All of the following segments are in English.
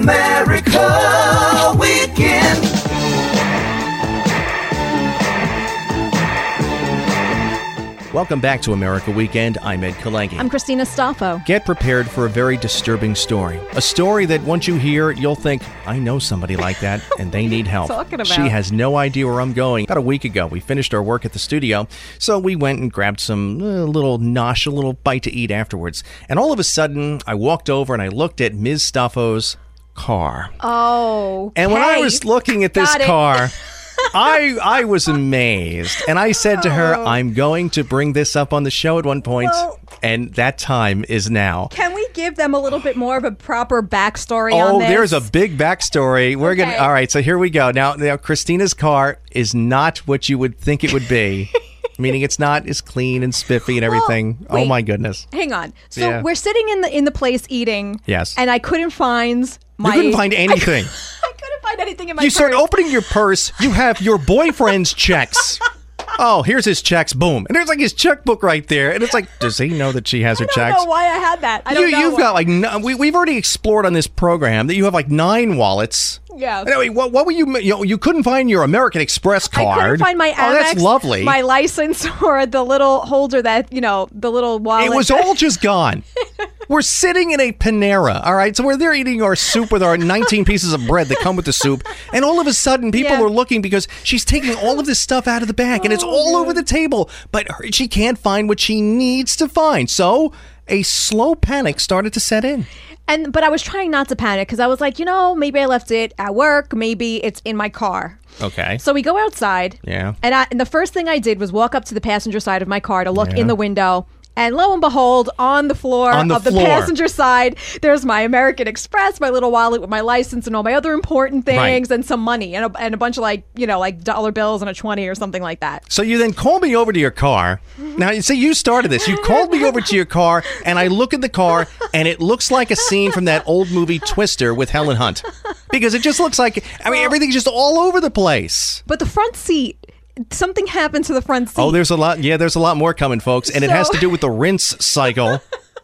America Weekend. Welcome back to America Weekend. I'm Ed Kalengi. I'm Christina Stoffo. Get prepared for a very disturbing story. A story that once you hear it, you'll think, I know somebody like that, and they need help. Talking about? She has no idea where I'm going. About a week ago, we finished our work at the studio, so we went and grabbed some little nosh, a little bite to eat afterwards. And all of a sudden, I walked over and I looked at Ms. Stoffo's car. Oh, And when I was looking at this car... I was amazed, and I said to her, I'm going to bring this up on the show at one point, and that time is now. Can we give them a little bit more of a proper backstory on this? Oh, there's a big backstory. We're gonna. All right, so here we go. Now, Christina's car is not what you would think it would be. Meaning it's not as clean and spiffy and everything. Well, wait, oh my goodness. Hang on. So we're sitting in the place eating. Yes. And I couldn't find my... You couldn't find anything. I couldn't find anything in my You purse. start opening your purse. You have your boyfriend's checks. Oh, here's his checks. Boom. And there's like his checkbook right there. And it's like, does he know that she has her checks? I don't know why I had that. I don't know. You've got like, we've already explored on this program that you have like 9 wallets. Yeah. Anyway, what were you couldn't find your American Express card. I couldn't find my Amex, oh, that's lovely. My license, or the little holder that, the little wallet. It was all just gone. We're sitting in a Panera, all right? So we're there eating our soup with our 19 pieces of bread that come with the soup. And all of a sudden, people are looking because she's taking all of this stuff out of the bag. And it's all over the table. But she can't find what she needs to find. So a slow panic started to set in. But I was trying not to panic because I was like, maybe I left it at work. Maybe it's in my car. Okay. So we go outside. Yeah. And the first thing I did was walk up to the passenger side of my car to look in the window. And lo and behold, on the floor of the passenger side, there's my American Express, my little wallet with my license and all my other important things, and some money and a bunch of like dollar bills and a 20 or something like that. So you then called me over to your car. Now, you see, you started this. You called me over to your car, and I look at the car, and it looks like a scene from that old movie Twister with Helen Hunt. Because it just looks like, everything's just all over the place. But the front seat... Something happened to the front seat. Oh, there's a lot. Yeah, there's a lot more coming, folks. And it has to do with the rinse cycle.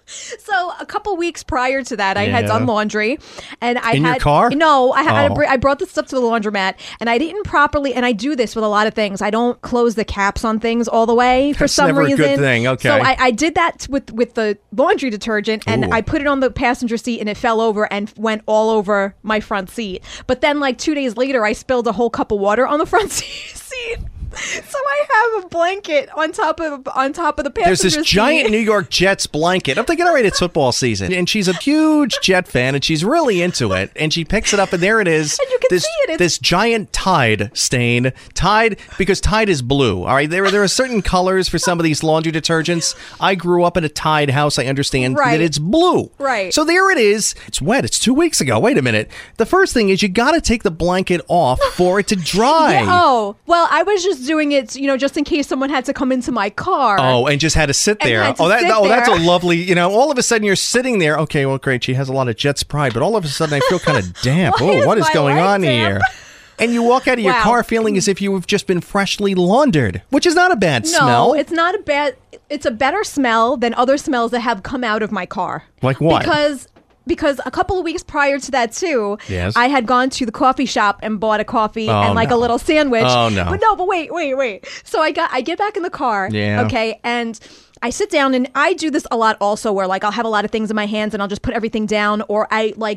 So a couple weeks prior to that, I had done laundry, and I had in your car. No, I brought the stuff to the laundromat, and I didn't properly. And I do this with a lot of things. I don't close the caps on things all the way for some reason. That's never a good thing. Okay. So I did that with the laundry detergent, and I put it on the passenger seat, and it fell over and went all over my front seat. But then, like 2 days later, I spilled a whole cup of water on the front seat. So I have a blanket on top of the passenger There's this seat. giant New York Jets blanket. I'm thinking, all right, it's football season. And she's a huge Jet fan, and she's really into it. And she picks it up, and there it is. And you can see it. This giant Tide stain. Tide, because Tide is blue. All right, there are certain colors for some of these laundry detergents. I grew up in a Tide house. I understand that it's blue. Right. So there it is. It's wet. It's 2 weeks ago. Wait a minute. The first thing is you got to take the blanket off for it to dry. Oh, well, I was just doing it, just in case someone had to come into my car. Oh, and just had to sit there. That's a lovely, all of a sudden you're sitting there. Okay, well, great. She has a lot of Jets pride, but all of a sudden I feel kind of damp. What is going on here? And you walk out of your car feeling as if you've just been freshly laundered, which is not a bad smell. No, it's not a bad. It's a better smell than other smells that have come out of my car. Like what? Because a couple of weeks prior to that too, I had gone to the coffee shop and bought a coffee and a little sandwich. Oh no! But wait. So I get back in the car. Yeah. Okay, and I sit down, and I do this a lot also, where like I'll have a lot of things in my hands and I'll just put everything down, or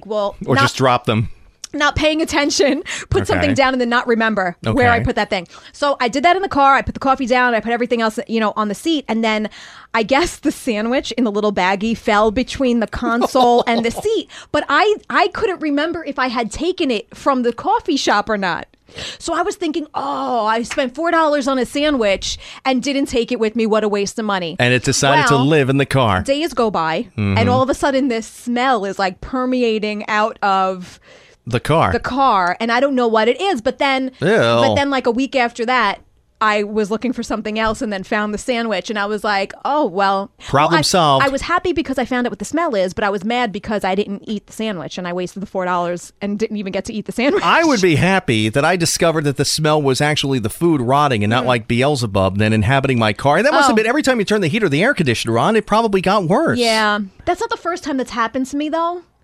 just drop them. Not paying attention, put something down and then not remember where I put that thing. So I did that in the car. I put the coffee down. I put everything else, on the seat. And then I guess the sandwich in the little baggie fell between the console and the seat. But I couldn't remember if I had taken it from the coffee shop or not. So I was thinking, I spent $4 on a sandwich and didn't take it with me. What a waste of money. And it decided to live in the car. Days go by, and all of a sudden this smell is like permeating out of... The car, and I don't know what it is, but then like a week after that, I was looking for something else and then found the sandwich, and I was like, oh, well. Problem solved. I was happy because I found out what the smell is, but I was mad because I didn't eat the sandwich, and I wasted the $4 and didn't even get to eat the sandwich. I would be happy that I discovered that the smell was actually the food rotting and not like Beelzebub then inhabiting my car. And that must have been every time you turn the heater or the air conditioner on, it probably got worse. Yeah. That's not the first time that's happened to me, though.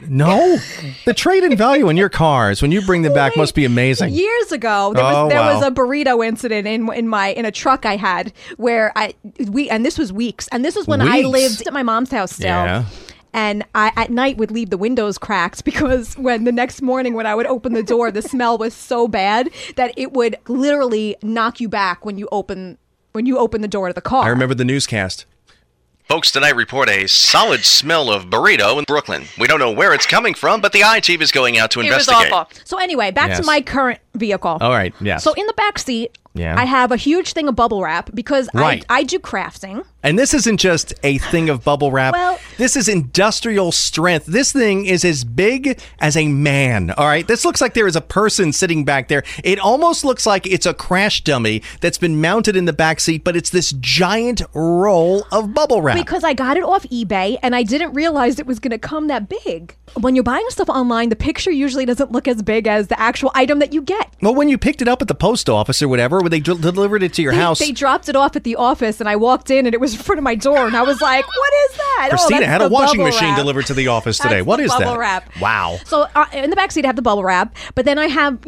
No, the trade-in value in your cars when you bring them back must be amazing. Years ago, there was a burrito incident in a truck I had where and this was weeks, and this was when I lived at my mom's house still. Yeah. And I, at night, would leave the windows cracked because when the next morning when I would open the door, the smell was so bad that it would literally knock you back when you open the door to the car. I remember the newscast. Folks tonight report a solid smell of burrito in Brooklyn. We don't know where it's coming from, but the I-Chief is going out to investigate. It was awful. So anyway, back to my current vehicle. All right, yes. So in the back seat, I have a huge thing of bubble wrap because I do crafting. And this isn't just a thing of bubble wrap. Well, this is industrial strength. This thing is as big as a man. All right. This looks like there is a person sitting back there. It almost looks like it's a crash dummy that's been mounted in the back seat, but it's this giant roll of bubble wrap. Because I got it off eBay and I didn't realize it was going to come that big. When you're buying stuff online, the picture usually doesn't look as big as the actual item that you get. Well, when you picked it up at the post office or whatever, when they delivered it to your house. They dropped it off at the office and I walked in and it was in front of my door and I was like, what is that? Christina had a washing machine wrap. Delivered to the office today. What is bubble that? Wrap. Wow. So in the backseat I have the bubble wrap, but then I have,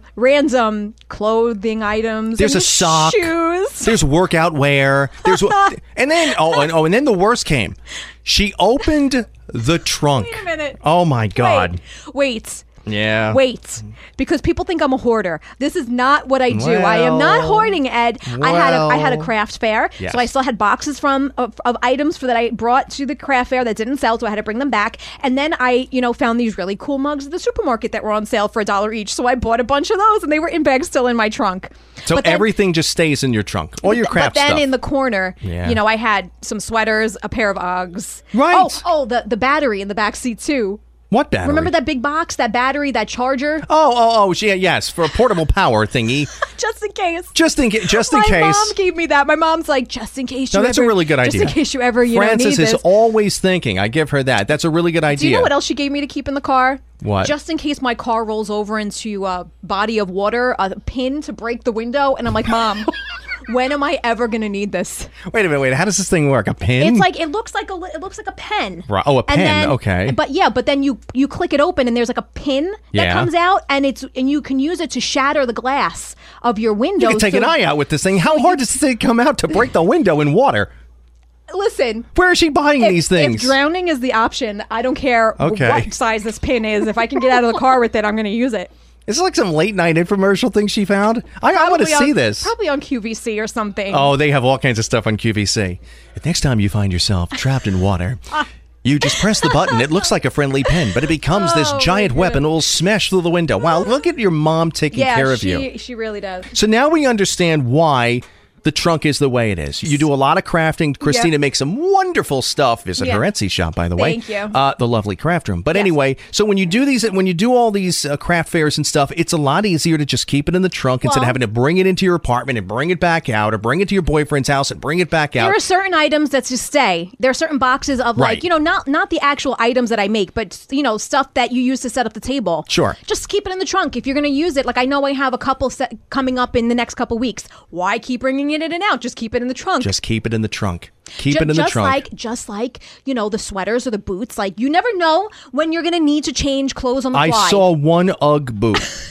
random clothing items. There's and a sock. Shoes. There's workout wear. And then the worst came. She opened the trunk. Wait a minute. Oh my God. Wait. Yeah. Wait, because people think I'm a hoarder. This is not what I do. I am not hoarding, Ed. I had a craft fair, yes. So I still had boxes of items that I brought to the craft fair that didn't sell, so I had to bring them back. And then I, found these really cool mugs at the supermarket that were on sale for $1 each. So I bought a bunch of those, and they were in bags still in my trunk. So everything just stays in your trunk, all your craft stuff. But then in the corner, yeah. I had some sweaters, a pair of Uggs. Right. Oh, the battery in the back seat too. What battery? Remember that big box, that battery, that charger? Oh, yes, for a portable power thingy. Just in case. Just in case. My mom gave me that. My mom's like, just in case you that's a really good idea. Just in case you ever, Frances need this. is always thinking. I give her that. That's a really good idea. Do you know what else she gave me to keep in the car? What? Just in case my car rolls over into a body of water, a pin to break the window. And I'm like, Mom, when am I ever going to need this? Wait a minute. How does this thing work? A pin? It's like, it looks like a pen. Right. Oh, a pen. Then, okay. But then you click it open and there's like a pin that comes out and you can use it to shatter the glass of your window. You can take an eye out with this thing. How hard does this thing come out to break the window in water? Listen. Where is she buying these things? If drowning is the option, I don't care what size this pin is. If I can get out of the car with it, I'm going to use it. Is it like some late night infomercial thing she found? I want to see this. Probably on QVC or something. Oh, they have all kinds of stuff on QVC. If next time you find yourself trapped in water, you just press the button. It looks like a friendly pen, but it becomes this giant weapon. It will smash through the window. Wow, look at your mom taking care of you. She really does. So now we understand why the trunk is the way it is. You do a lot of crafting. Christina makes some wonderful stuff. Visit her Etsy shop, by the way. Thank you. The lovely craft room. But anyway, so when you do all these craft fairs and stuff, it's a lot easier to just keep it in the trunk instead of having to bring it into your apartment and bring it back out, or bring it to your boyfriend's house and bring it back out. There are certain items that just stay. There are certain boxes of not the actual items that I make, but stuff that you use to set up the table. Sure. Just keep it in the trunk if you're going to use it. Like I know I have a couple coming up in the next couple weeks. Why keep bringing it in and out? Just keep it in the trunk. Just keep it in the trunk. Keep it in the trunk. Just like the sweaters or the boots. Like you never know when you're going to need to change clothes on the fly. I saw one UGG boot.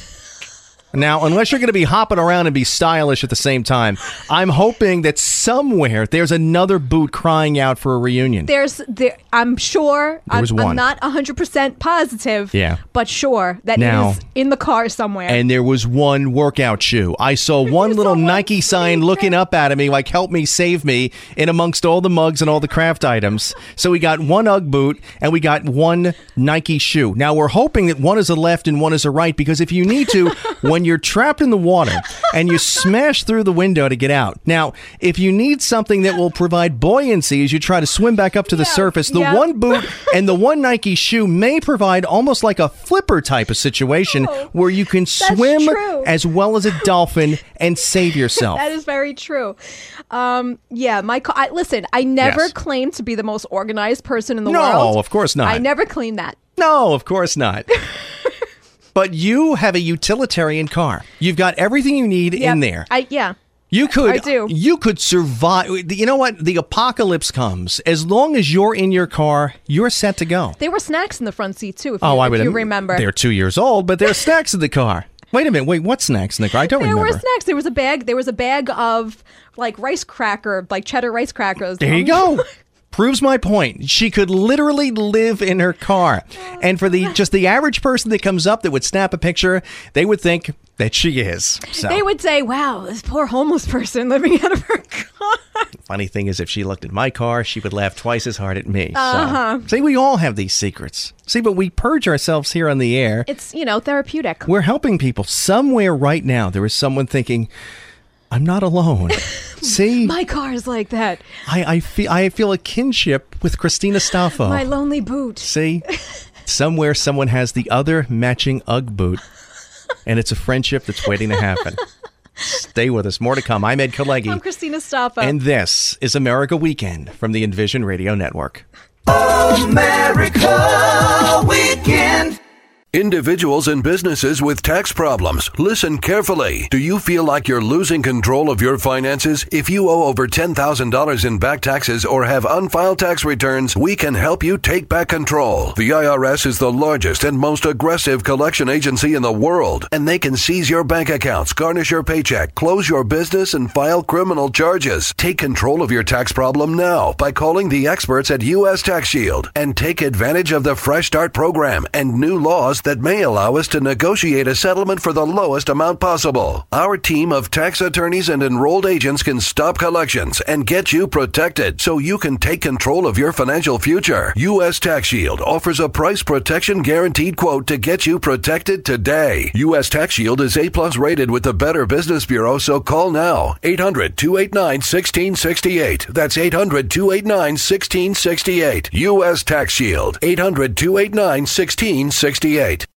Now, unless you're going to be hopping around and be stylish at the same time, I'm hoping that somewhere there's another boot crying out for a reunion. I'm sure. There was one. I'm not 100% positive. Yeah. But sure that it is in the car somewhere. And there was one workout shoe. I saw one little Nike sign looking up at me like, help me, save me, in amongst all the mugs and all the craft items. So we got one UGG boot and we got one Nike shoe. Now, we're hoping that one is a left and one is a right, because if you need to, when you're trapped in the water and you smash through the window to get out. Now, if you need something that will provide buoyancy as you try to swim back up to the surface, the one boot and the one Nike shoe may provide almost like a flipper type of situation where you can swim as well as a dolphin and save yourself. That is very true. Listen, I never claimed to be the most organized person in the world. No, of course not. I never claimed that. No, of course not. But you have a utilitarian car. You've got everything you need in there. You could. I do. You could survive. You know what? The apocalypse comes. As long as you're in your car, you're set to go. There were snacks in the front seat too. If you remember, They're 2 years old, but there's snacks in the car. Wait a minute. Wait, what snacks in the car? I don't remember. There were snacks. There was a bag of like cheddar rice crackers. There you go. Proves my point. She could literally live in her car. And for the average person that comes up that would snap a picture, they would think that she is. So. They would say, wow, this poor homeless person living out of her car. Funny thing is, if she looked at my car, she would laugh twice as hard at me. So. See, we all have these secrets. See, but we purge ourselves here on the air. It's, therapeutic. We're helping people. Somewhere right now, there is someone thinking, I'm not alone. See? My car is like that. I feel a kinship with Christina Staffo. My lonely boot. See? Somewhere someone has the other matching Ugg boot. And it's a friendship that's waiting to happen. Stay with us. More to come. I'm Ed Kalegi. I'm Christina Staffo. And this is America Weekend from the Envision Radio Network. America Weekend. Individuals and businesses with tax problems, listen carefully. Do you feel like you're losing control of your finances? If you owe over $10,000 in back taxes or have unfiled tax returns, we can help you take back control. The IRS is the largest and most aggressive collection agency in the world, and they can seize your bank accounts, garnish your paycheck, close your business, and file criminal charges. Take control of your tax problem now by calling the experts at U.S. Tax Shield and take advantage of the Fresh Start program and new laws that may allow us to negotiate a settlement for the lowest amount possible. Our team of tax attorneys and enrolled agents can stop collections and get you protected so you can take control of your financial future. U.S. Tax Shield offers a price protection guaranteed quote to get you protected today. U.S. Tax Shield is A+ rated with the Better Business Bureau, so call now. 800-289-1668. That's 800-289-1668. U.S. Tax Shield. 800-289-1668.